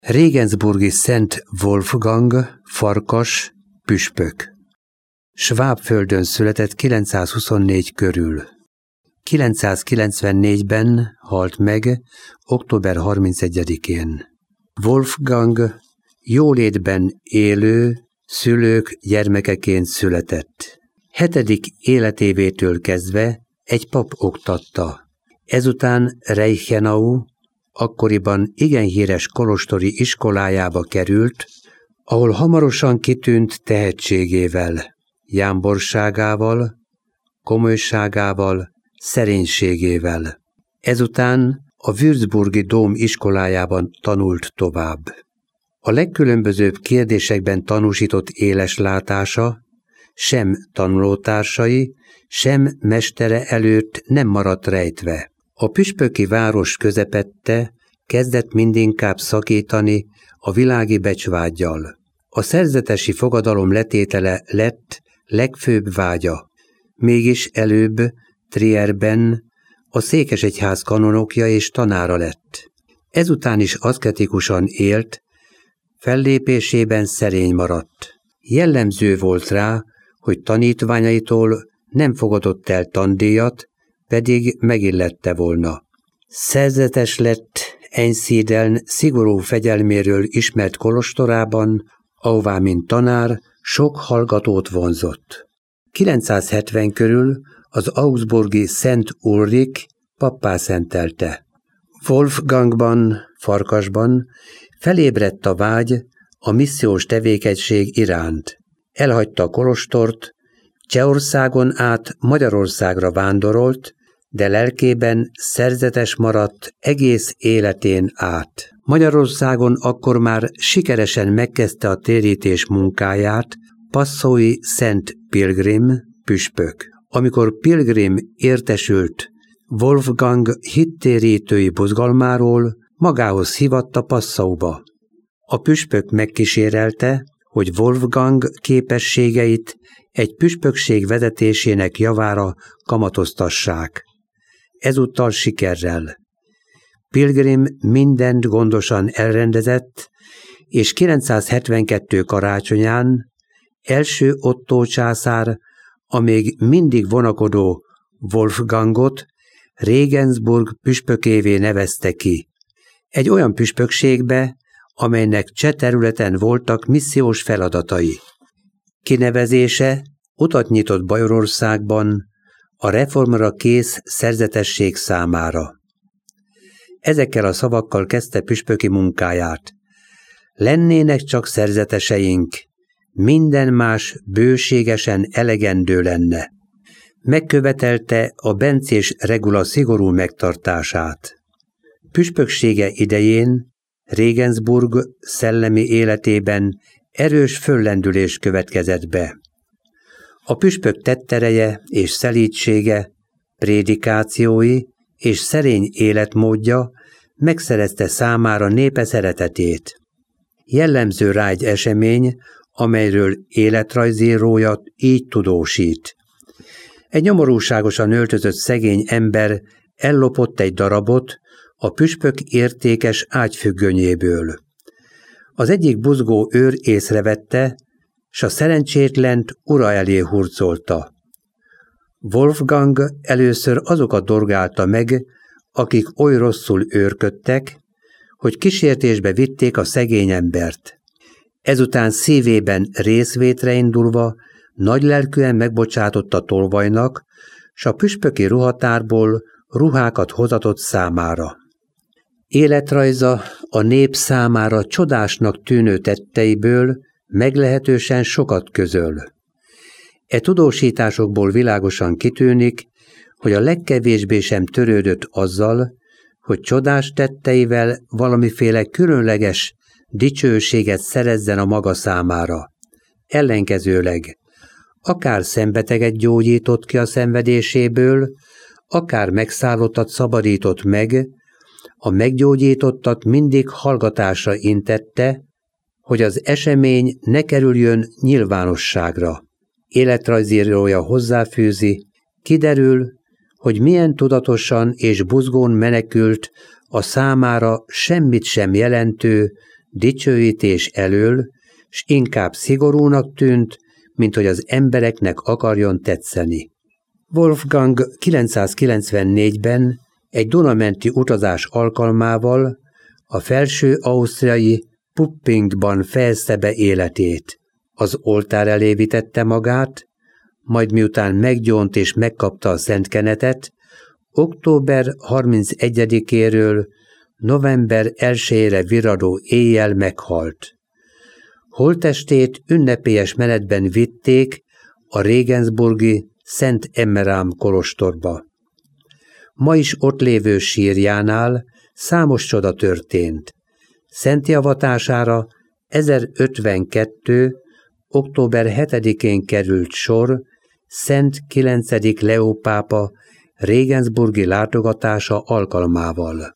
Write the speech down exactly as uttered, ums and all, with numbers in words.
Regensburgi Szent Wolfgang, farkas, püspök. Svábföldön született kilencszázhuszonnégy körül. kilencszázkilencvennégyben halt meg, október harmincegyedikén. Wolfgang jólétben élő szülők gyermekeként született. Hetedik életévétől kezdve egy pap oktatta. Ezután Reichenau akkoriban igen híres kolostori iskolájába került, ahol hamarosan kitűnt tehetségével, jámborságával, komolyságával, szerénységével. Ezután a würzburgi dóm iskolájában tanult tovább. A legkülönbözőbb kérdésekben tanúsított éles látása sem tanulótársai, sem mestere előtt nem maradt rejtve. A püspöki város közepette kezdett mindinkább szakítani a világi becsvággyal. A szerzetesi fogadalom letétele lett legfőbb vágya. Mégis előbb Trierben a székesegyház kanonokja és tanára lett. Ezután is aszketikusan élt, fellépésében szerény maradt. Jellemző volt rá, hogy tanítványaitól nem fogadott el tandíjat, pedig megillette volna. Szerzetes lett Einsiedeln szigorú fegyelméről ismert kolostorában, ahová mint tanár sok hallgatót vonzott. kilencszázhetven körül az augsburgi Szent Ulrik pappá szentelte. Wolfgangban, farkasban felébredt a vágy a missziós tevékenység iránt. Elhagyta a kolostort, Csehországon át Magyarországra vándorolt, de lelkében szerzetes maradt egész életén át. Magyarországon akkor már sikeresen megkezdte a térítés munkáját Passaui Szent Pilgrim püspök. Amikor Pilgrim értesült Wolfgang hittérítői buzgalmáról, magához hívatta Passauba. A püspök megkísérelte, hogy Wolfgang képességeit egy püspökség vezetésének javára kamatoztassák. Ezúttal sikerrel. Pilgrim mindent gondosan elrendezett, és kilencszázhetvenkettő karácsonyán első Ottó császár a még mindig vonakodó Wolfgangot Regensburg püspökévé nevezte ki. Egy olyan püspökségbe, amelynek cseh területen voltak missziós feladatai. Kinevezése utat nyitott Bajorországban a reformra kész szerzetesség számára. Ezekkel a szavakkal kezdte püspöki munkáját. Lennének csak szerzeteseink, minden más bőségesen elegendő lenne. Megkövetelte a bencés regula szigorú megtartását. Püspöksége idején Regensburg szellemi életében erős föllendülés következett be. A püspök tettereje és szelídsége, prédikációi és szerény életmódja megszerezte számára népe szeretetét. Jellemző rá egy esemény, amelyről életrajzírója így tudósít. Egy nyomorúságosan öltözött szegény ember ellopott egy darabot a püspök értékes ágyfüggönyéből. Az egyik buzgó őr észrevette, s a szerencsétlent ura elé hurcolta. Wolfgang először azokat dorgálta meg, akik oly rosszul őrködtek, hogy kísértésbe vitték a szegény embert. Ezután szívében részvétre indulva nagylelkűen megbocsátott a tolvajnak, s a püspöki ruhatárból ruhákat hozatott számára. Életrajza a nép számára csodásnak tűnő tetteiből meglehetősen sokat közöl. E tudósításokból világosan kitűnik, hogy a legkevésbé sem törődött azzal, hogy csodás tetteivel valamiféle különleges dicsőséget szerezzen a maga számára. Ellenkezőleg, akár szenbeteget gyógyított ki a szenvedéséből, akár megszállottat szabadított meg, a meggyógyítottat mindig hallgatásra intette, hogy az esemény ne kerüljön nyilvánosságra. Életrajzírója hozzáfűzi, kiderül, hogy milyen tudatosan és buzgón menekült a számára semmit sem jelentő, dicsőítés elől, s inkább szigorúnak tűnt, mint hogy az embereknek akarjon tetszeni. Wolfgang kilencszázkilencvennégyben egy Dunamenti utazás alkalmával a felső ausztriai Puppingban fejezte be életét. Az oltár elé vitette magát, majd miután meggyónt és megkapta a szent kenetet, október harmincegyedikéről november elsejére virradó éjjel meghalt. Holttestét ünnepélyes menetben vitték a Regensburgi Szent Emmerám kolostorba. Ma is ott lévő sírjánál számos csoda történt. Szenti avatására ezerötvenkettő. október hetedikén került sor Szent kilencedik Leó pápa Regensburgi látogatása alkalmával.